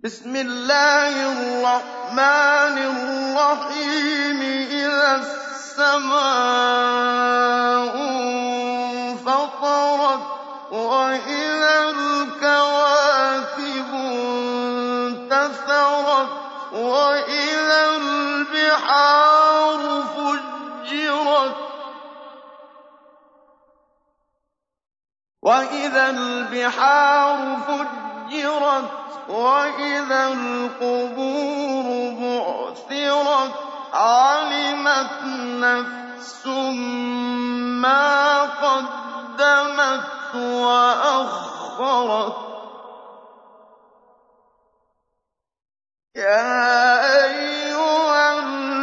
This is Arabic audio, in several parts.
بسم الله الرحمن الرحيم إذا السماء انفطرت وإذا الكواكب انتثرت وإذا البحار فجرت وإذا القبور بعثرت علمت نفس ما قدمت وأخرت يا أيها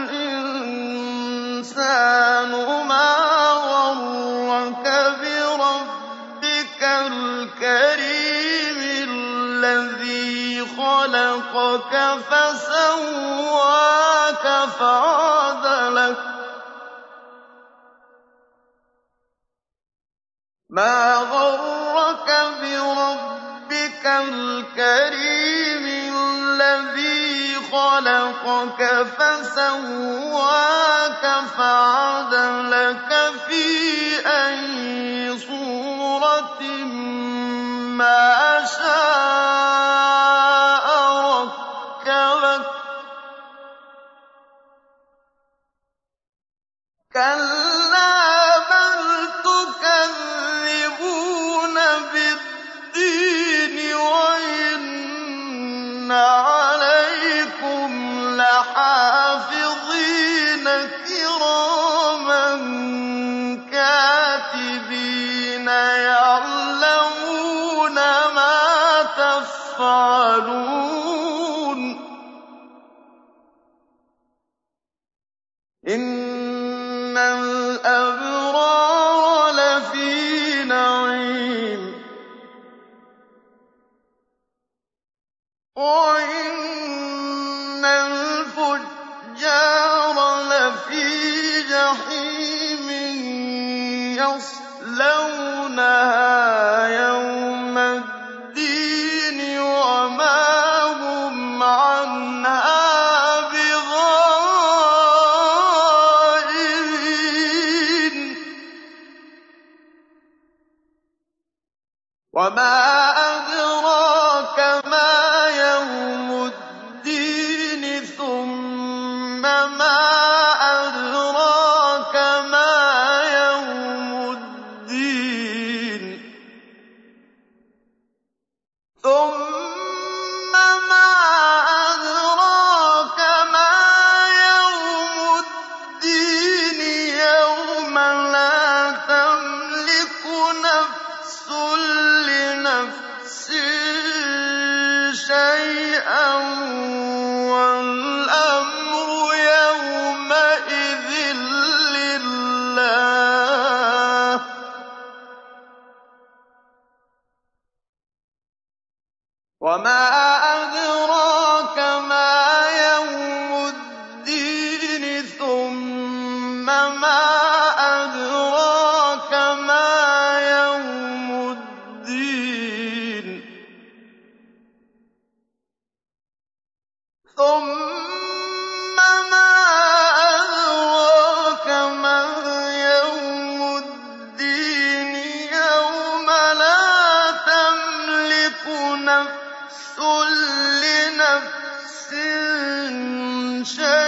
الإنسان ما غرك بربك الكريم الذي خلقك فسواك فعدلك ما غرك بربك الكريم الذي خلقك فسواك فعدلك في أي صورة ما شاء ركبك كلا بل تكذبون بالدين وإن عليكم لحافظين كراما كاتبين يعلمون ما تفعلون إن الأبرار لفي نعيم وإن الفجار لفي جحيم يصلونها يوم الدين وما هم عنها بغائبين وما أدراك ما يوم الدين ثم ما أدراك ما يوم الدين ثم ما أدراك ما يوم الدين يوم لا تملك نفس لنفس شيئا والأمر يومئذ لله وما أدراك ما يوم الدين ثم ما أدراك ما يوم الدين ثم ما أدراك ما يوم الدين يوم لا تملك نفس لنفس